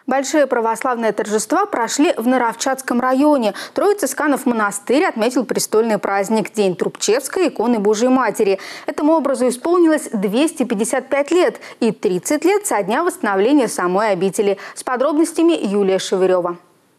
Большие православные торжества прошли в Наровчатском районе. Троице-Сканов монастырь отметил престольный праздник – День Трубчевской иконы Божией Матери. Этому образу исполнилось 255 лет и 30 лет со дня восстановления самой обители. С подробностями Юлия Шевырева.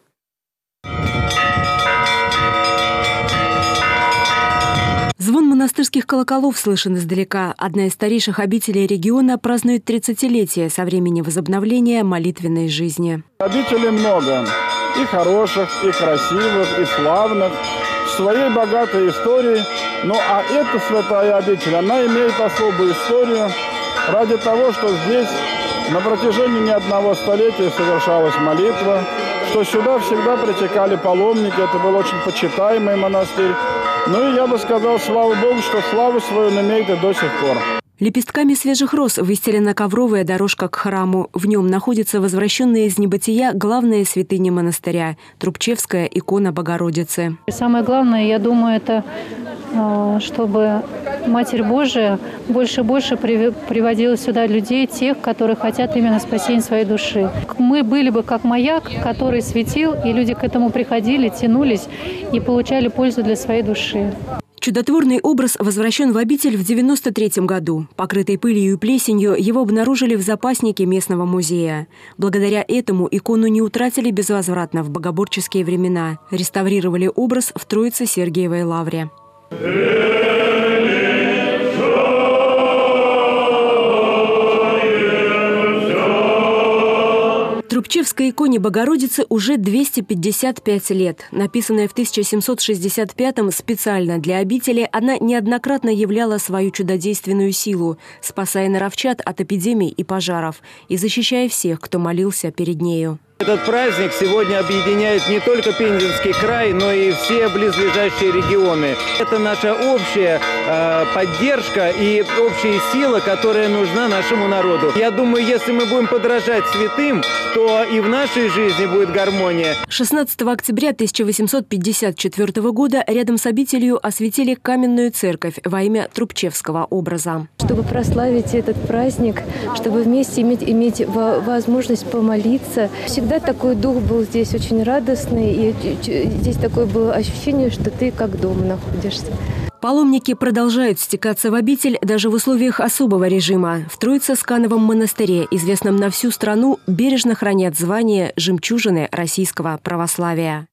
Звон монастырских колоколов слышен издалека. Одна из старейших обителей региона празднует 30-летие со времени возобновления молитвенной жизни. Обителей много. И хороших, и красивых, и славных, в своей богатой истории. Ну а эта святая обитель, она имеет особую историю ради того, что здесь на протяжении не одного столетия совершалась молитва, что сюда всегда притекали паломники. Это был очень почитаемый монастырь. Ну и я бы сказал, слава Богу, что славу свою он имеет и до сих пор. Лепестками свежих роз выстелена ковровая дорожка к храму. В нем находится возвращенная из небытия главная святыня монастыря – Трубчевская икона Богородицы. Самое главное, я думаю, это чтобы Матерь Божия больше и больше приводила сюда людей, тех, которые хотят именно спасения своей души. Мы были бы как маяк, который светил, и люди к этому приходили, тянулись и получали пользу для своей души. Чудотворный образ возвращен в обитель в 1993 году. Покрытый пылью и плесенью, его обнаружили в запаснике местного музея. Благодаря этому икону не утратили безвозвратно в богоборческие времена. Реставрировали образ в Троице-Сергиевой лавре. Трубчевской иконе Богородицы уже 255 лет. Написанная в 1765-м специально для обители, она неоднократно являла свою чудодейственную силу, спасая наровчат от эпидемий и пожаров и защищая всех, кто молился перед нею. Этот праздник сегодня объединяет не только Пензенский край, но и все близлежащие регионы. Это наша общая поддержка и общая сила, которая нужна нашему народу. Я думаю, если мы будем подражать святым, то и в нашей жизни будет гармония. 16 октября 1854 года рядом с обителью осветили каменную церковь во имя Трубчевского образа. Чтобы прославить этот праздник, чтобы вместе иметь возможность помолиться. Всегда такой дух был здесь очень радостный, и здесь такое было ощущение, что ты как дома находишься. Паломники продолжают стекаться в обитель даже в условиях особого режима. В Троице-Скановом монастыре, известном на всю страну, бережно хранят звание жемчужины российского православия.